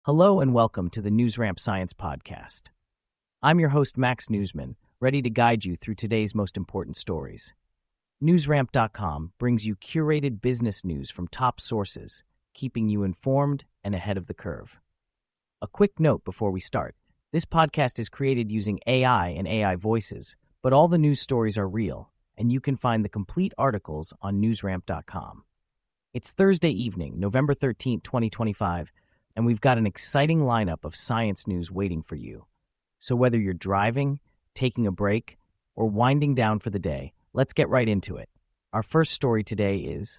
Hello and welcome to the NewsRamp Science Podcast. I'm your host, Max Newsman, ready to guide you through today's most important stories. NewsRamp.com brings you curated business news from top sources, keeping you informed and ahead of the curve. A quick note before we start. This podcast is created using AI and AI voices, but all the news stories are real, and you can find the complete articles on NewsRamp.com. It's Thursday evening, November 13th, 2025, and we've got an exciting lineup of science news waiting for you. So whether you're driving, taking a break, or winding down for the day, let's get right into it. Our first story today is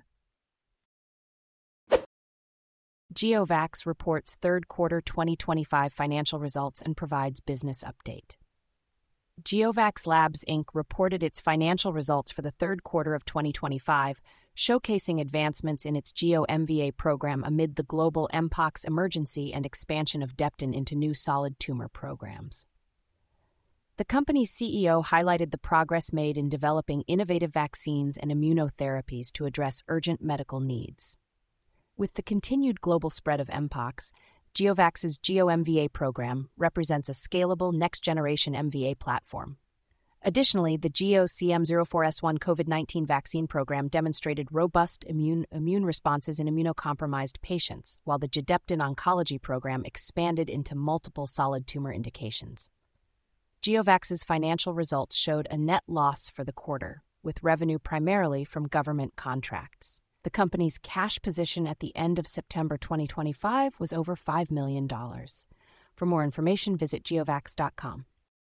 GeoVax reports third quarter 2025 financial results and provides business update. GeoVax Labs Inc. reported its financial results for the third quarter of 2025, showcasing advancements in its GeoMVA program amid the global Mpox emergency and expansion of Deptin into new solid tumor programs. The company's CEO highlighted the progress made in developing innovative vaccines and immunotherapies to address urgent medical needs. With the continued global spread of Mpox, GeoVax's GeoMVA program represents a scalable next-generation MVA platform. Additionally, the GeoCM04S1 COVID-19 vaccine program demonstrated robust immune responses in immunocompromised patients, while the Gedeptin oncology program expanded into multiple solid tumor indications. GeoVax's financial results showed a net loss for the quarter, with revenue primarily from government contracts. The company's cash position at the end of September 2025 was over $5 million. For more information, visit geovax.com.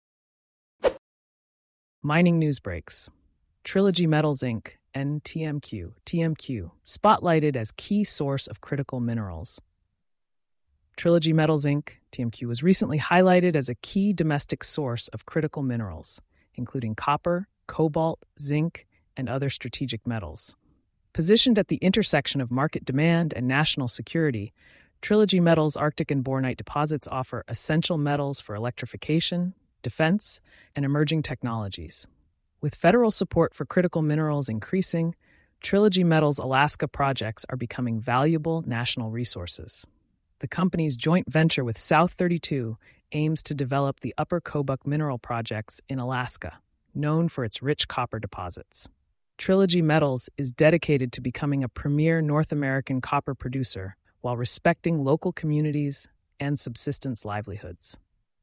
Mining news breaks. Trilogy Metals Inc., TMQ, spotlighted as key source of critical minerals. Trilogy Metals Inc., TMQ, was recently highlighted as a key domestic source of critical minerals, including copper, cobalt, zinc, and other strategic metals. Positioned at the intersection of market demand and national security, Trilogy Metals' Arctic and bornite deposits offer essential metals for electrification, defense, and emerging technologies. With federal support for critical minerals increasing, Trilogy Metals' Alaska projects are becoming valuable national resources. The company's joint venture with South32 aims to develop the Upper Kobuk mineral projects in Alaska, known for its rich copper deposits. Trilogy Metals is dedicated to becoming a premier North American copper producer while respecting local communities and subsistence livelihoods.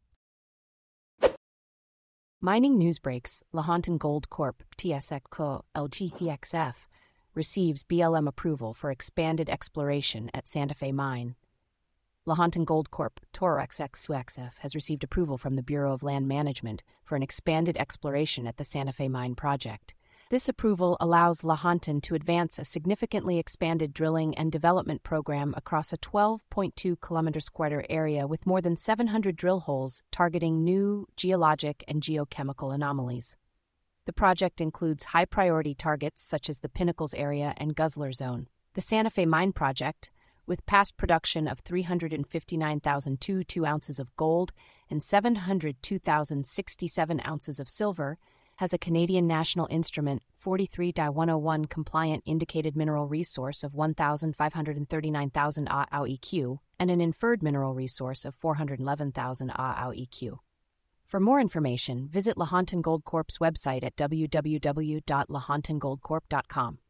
Mining news breaks. Lahontan Gold Corp. TSX Co. LGTXF receives BLM approval for expanded exploration at Santa Fe Mine. Lahontan Gold Corp. TORXXF has received approval from the Bureau of Land Management for an expanded exploration at the Santa Fe Mine project. This approval allows Lahontan to advance a significantly expanded drilling and development program across a 12.2 kilometer square area with more than 700 drill holes targeting new geologic and geochemical anomalies. The project includes high-priority targets such as the Pinnacles area and Guzzler Zone. The Santa Fe Mine project, with past production of 359,002 ounces of gold and 702,067 ounces of silver, has a Canadian National Instrument 43-101 compliant indicated mineral resource of 1,539,000 AUEQ and an inferred mineral resource of 411,000 AUEQ. For more information, visit Lahontan Gold Corp's website at www.lahontangoldcorp.com.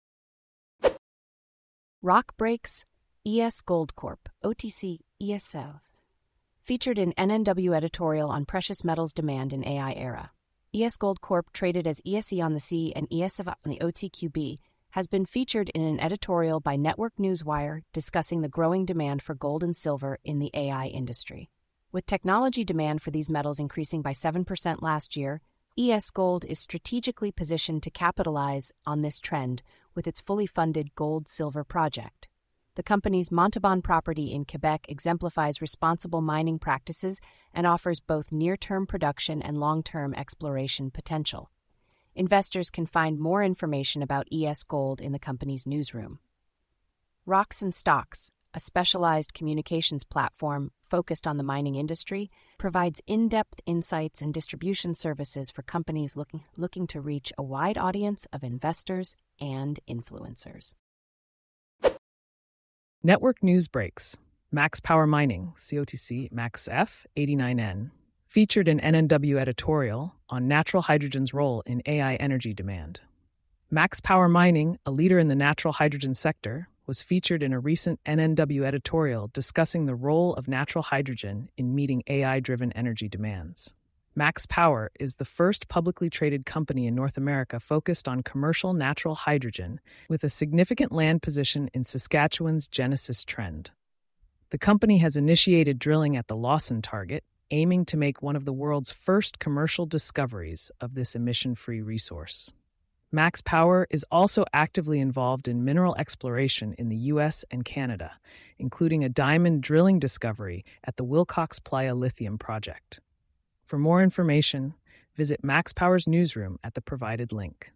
Rock Breaks, ES Gold Corp., OTC, ESL. Featured in NNW editorial on precious metals demand in AI era. ES Gold Corp., traded as ESE on the C and ESF on the OTCQB, has been featured in an editorial by Network Newswire discussing the growing demand for gold and silver in the AI industry. With technology demand for these metals increasing by 7% last year, ES Gold is strategically positioned to capitalize on this trend with its fully funded gold-silver project. The company's Montauban property in Quebec exemplifies responsible mining practices and offers both near-term production and long-term exploration potential. Investors can find more information about ES Gold in the company's newsroom. Rocks and Stocks, a specialized communications platform focused on the mining industry, provides in-depth insights and distribution services for companies looking to reach a wide audience of investors and influencers. Network news breaks. Max Power Mining, COTC MaxF 89N, featured an NNW editorial on natural hydrogen's role in AI energy demand. Max Power Mining, a leader in the natural hydrogen sector, was featured in a recent NNW editorial discussing the role of natural hydrogen in meeting AI-driven energy demands. Max Power is the first publicly traded company in North America focused on commercial natural hydrogen, with a significant land position in Saskatchewan's Genesis Trend. The company has initiated drilling at the Lawson target, aiming to make one of the world's first commercial discoveries of this emission-free resource. Max Power is also actively involved in mineral exploration in the U.S. and Canada, including a diamond drilling discovery at the Wilcox Playa Lithium Project. For more information, visit Max Power's newsroom at the provided link.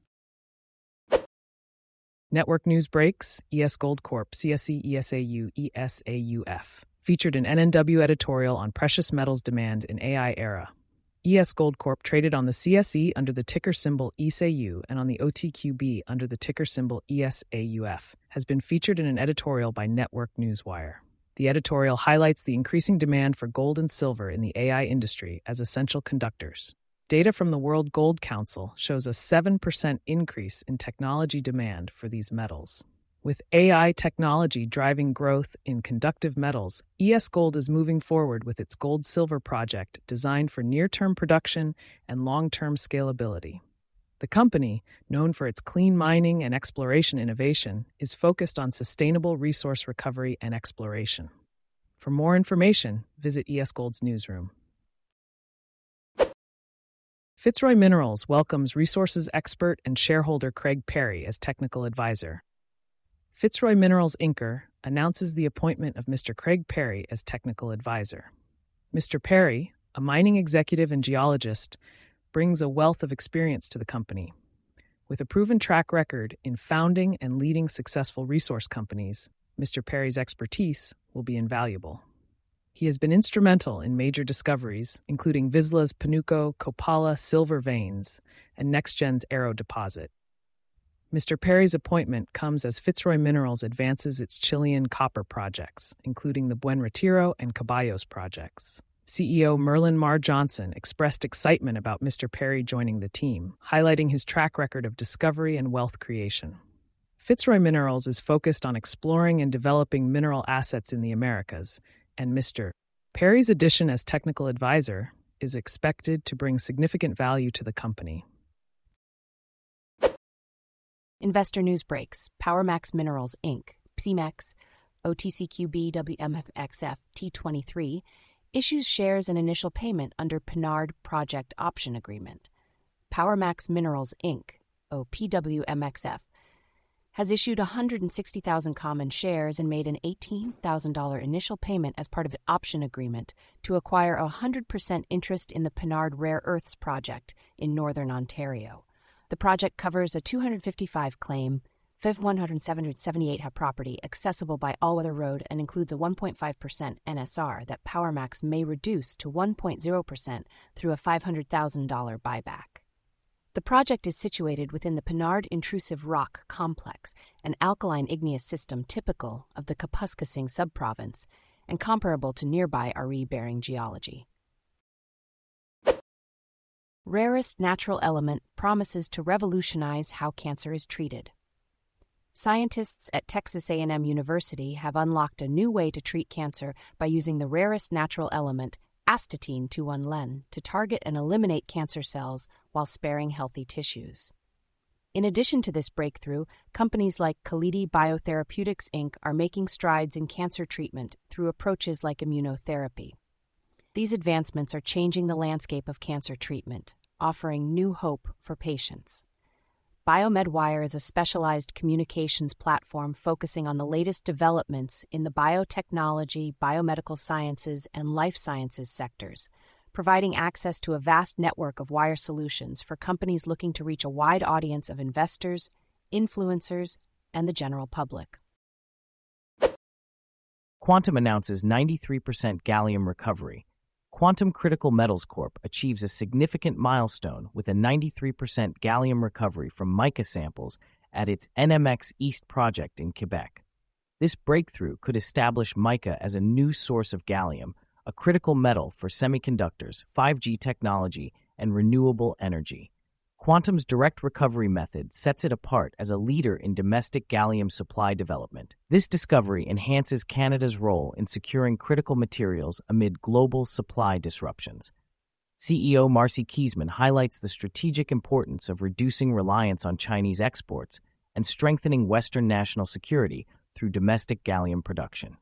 Network News Breaks, ES Gold Corp, CSE ESAU ESAUF, featured an NNW editorial on precious metals demand in AI era. ES Gold Corp traded on the CSE under the ticker symbol ESAU and on the OTQB under the ticker symbol ESAUF, has been featured in an editorial by Network Newswire. The editorial highlights the increasing demand for gold and silver in the AI industry as essential conductors. Data from the World Gold Council shows a 7% increase in technology demand for these metals. With AI technology driving growth in conductive metals, ES Gold is moving forward with its gold-silver project designed for near-term production and long-term scalability. The company, known for its clean mining and exploration innovation, is focused on sustainable resource recovery and exploration. For more information, visit ES Gold's newsroom. Fitzroy Minerals welcomes resources expert and shareholder Craig Perry as technical advisor. Fitzroy Minerals Inc. announces the appointment of Mr. Craig Perry as technical advisor. Mr. Perry, a mining executive and geologist, brings a wealth of experience to the company. With a proven track record in founding and leading successful resource companies, Mr. Perry's expertise will be invaluable. He has been instrumental in major discoveries, including Vizsla's Panuco Copala silver veins and NextGen's Arrow deposit. Mr. Perry's appointment comes as Fitzroy Minerals advances its Chilean copper projects, including the Buen Retiro and Caballos projects. CEO Merlin Mar Johnson expressed excitement about Mr. Perry joining the team, highlighting his track record of discovery and wealth creation. Fitzroy Minerals is focused on exploring and developing mineral assets in the Americas, and Mr. Perry's addition as technical advisor is expected to bring significant value to the company. Investor News Breaks, PowerMax Minerals, Inc., PCMEX, OTCQB WMXF T23, issues shares and initial payment under Pinard Project Option Agreement. PowerMax Minerals, Inc., OPWMXF, has issued 160,000 common shares and made an $18,000 initial payment as part of the option agreement to acquire 100% interest in the Pinard Rare Earths Project in northern Ontario. The project covers a 255-claim, 178-ha property accessible by all-weather road and includes a 1.5% NSR that PowerMax may reduce to 1.0% through a $500,000 buyback. The project is situated within the Pinard Intrusive Rock Complex, an alkaline igneous system typical of the Kapuskasing subprovince and comparable to nearby Ari-bearing geology. Rarest natural element promises to revolutionize how cancer is treated. Scientists at Texas A&M University have unlocked a new way to treat cancer by using the rarest natural element, astatine-2,1-Len, to target and eliminate cancer cells while sparing healthy tissues. In addition to this breakthrough, companies like Kalidi Biotherapeutics Inc. are making strides in cancer treatment through approaches like immunotherapy. These advancements are changing the landscape of cancer treatment, offering new hope for patients. BioMedWire is a specialized communications platform focusing on the latest developments in the biotechnology, biomedical sciences, and life sciences sectors, providing access to a vast network of wire solutions for companies looking to reach a wide audience of investors, influencers, and the general public. Quantum announces 93% gallium recovery. Quantum Critical Metals Corp. achieves a significant milestone with a 93% gallium recovery from mica samples at its NMX East project in Quebec. This breakthrough could establish mica as a new source of gallium, a critical metal for semiconductors, 5G technology, and renewable energy. Quantum's direct recovery method sets it apart as a leader in domestic gallium supply development. This discovery enhances Canada's role in securing critical materials amid global supply disruptions. CEO Marcy Kiesman highlights the strategic importance of reducing reliance on Chinese exports and strengthening Western national security through domestic gallium production.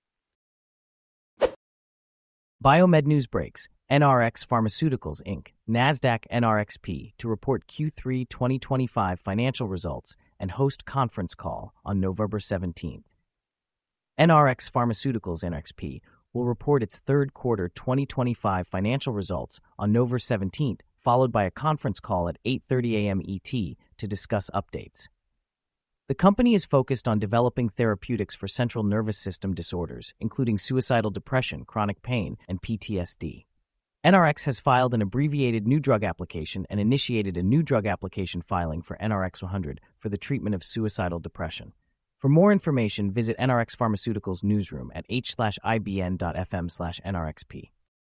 Biomed news breaks. NRx Pharmaceuticals, Inc., NASDAQ NRXP, to report Q3 2025 financial results and host conference call on November 17th. NRx Pharmaceuticals, NRXP, will report its third quarter 2025 financial results on November 17th, followed by a conference call at 8:30 a.m. ET to discuss updates. The company is focused on developing therapeutics for central nervous system disorders, including suicidal depression, chronic pain, and PTSD. NRx has filed an abbreviated new drug application and initiated a new drug application filing for NRX-100 for the treatment of suicidal depression. For more information, visit NRx Pharmaceuticals newsroom at h/ibn.fm/NRXP.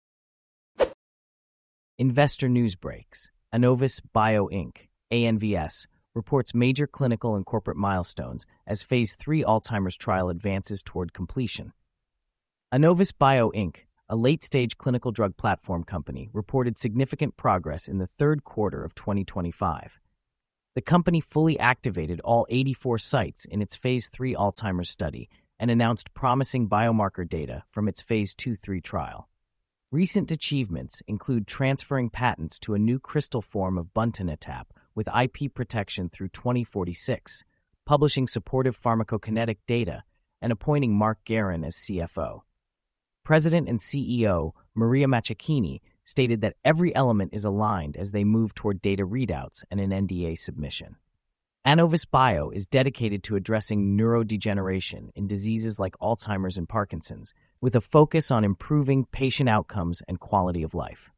Investor news breaks. Annovis Bio Inc., ANVS, reports major clinical and corporate milestones as Phase 3 Alzheimer's trial advances toward completion. Annovis Bio Inc., a late-stage clinical drug platform company, reported significant progress in the third quarter of 2025. The company fully activated all 84 sites in its Phase 3 Alzheimer's study and announced promising biomarker data from its Phase 2/3 trial. Recent achievements include transferring patents to a new crystal form of buntanetap with IP protection through 2046, publishing supportive pharmacokinetic data, and appointing Mark Guerin as CFO. President and CEO Maria Maccecchini stated that every element is aligned as they move toward data readouts and an NDA submission. Annovis Bio is dedicated to addressing neurodegeneration in diseases like Alzheimer's and Parkinson's, with a focus on improving patient outcomes and quality of life.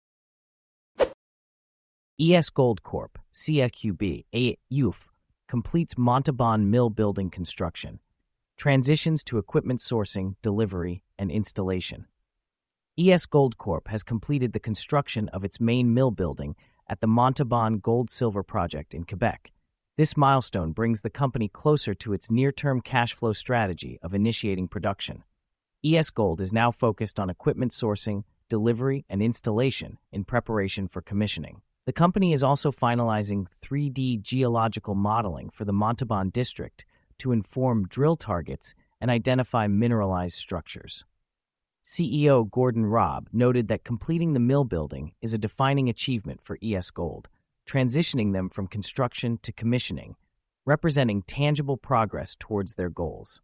ES Gold Corp., CSQB, UF, completes Montauban Mill building construction, transitions to equipment sourcing, delivery, and installation. ES Gold Corp. has completed the construction of its main mill building at the Montauban Gold-Silver Project in Quebec. This milestone brings the company closer to its near-term cash flow strategy of initiating production. ES Gold is now focused on equipment sourcing, delivery, and installation in preparation for commissioning. The company is also finalizing 3D geological modeling for the Montauban district to inform drill targets and identify mineralized structures. CEO Gordon Robb noted that completing the mill building is a defining achievement for ES Gold, transitioning them from construction to commissioning, representing tangible progress towards their goals.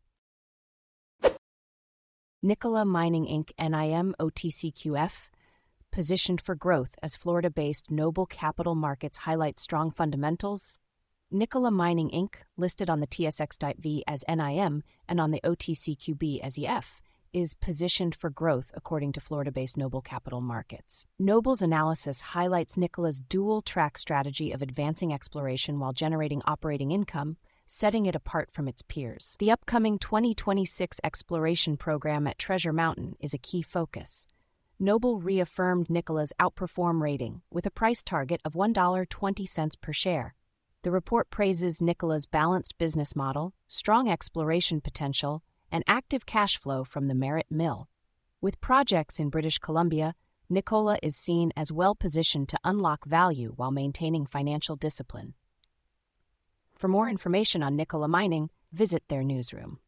Nikola Mining Inc. NIM OTCQF, positioned for growth as Florida-based Noble Capital Markets highlight strong fundamentals. Nikola Mining Inc., listed on the TSX.V as NIM and on the OTCQB as EF, is positioned for growth according to Florida-based Noble Capital Markets. Noble's analysis highlights Nikola's dual-track strategy of advancing exploration while generating operating income, setting it apart from its peers. The upcoming 2026 exploration program at Treasure Mountain is a key focus. Noble reaffirmed Nikola's outperform rating with a price target of $1.20 per share. The report praises Nikola's balanced business model, strong exploration potential, and active cash flow from the Merritt Mill. With projects in British Columbia, Nikola is seen as well-positioned to unlock value while maintaining financial discipline. For more information on Nikola Mining, visit their newsroom.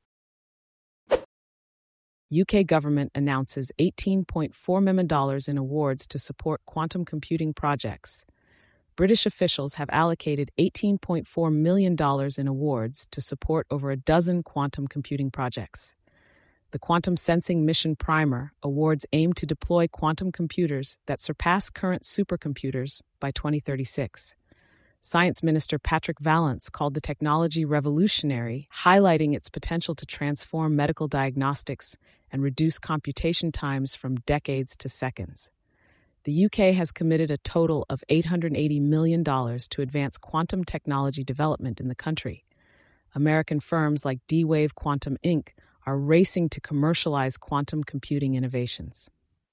UK government announces $18.4 million in awards to support quantum computing projects. British officials have allocated $18.4 million in awards to support over a dozen quantum computing projects. The Quantum Sensing Mission Primer awards aim to deploy quantum computers that surpass current supercomputers by 2036. Science Minister Patrick Vallance called the technology revolutionary, highlighting its potential to transform medical diagnostics and reduce computation times from decades to seconds. The UK has committed a total of $880 million to advance quantum technology development in the country. American firms like D-Wave Quantum Inc. are racing to commercialize quantum computing innovations.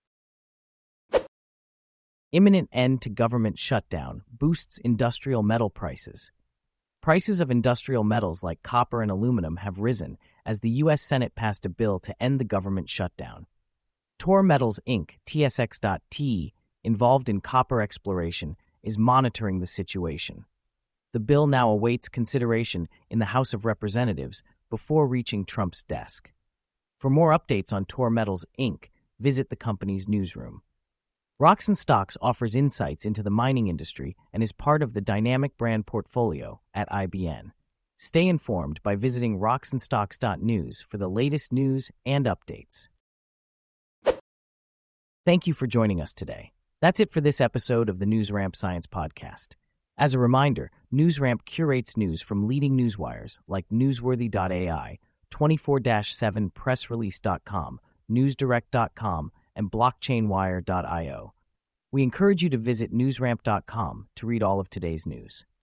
Imminent end to government shutdown boosts industrial metal prices. Prices of industrial metals like copper and aluminum have risen as the U.S. Senate passed a bill to end the government shutdown. Tor Metals Inc., TSX.T, involved in copper exploration, is monitoring the situation. The bill now awaits consideration in the House of Representatives before reaching Trump's desk. For more updates on Tor Metals Inc., visit the company's newsroom. Rocks and Stocks offers insights into the mining industry and is part of the Dynamic Brand Portfolio at IBN. Stay informed by visiting rocksandstocks.news for the latest news and updates. Thank you for joining us today. That's it for this episode of the NewsRamp Science Podcast. As a reminder, NewsRamp curates news from leading newswires like Newsworthy.ai, 24/7pressrelease.com, newsdirect.com, and blockchainwire.io. We encourage you to visit newsramp.com to read all of today's news.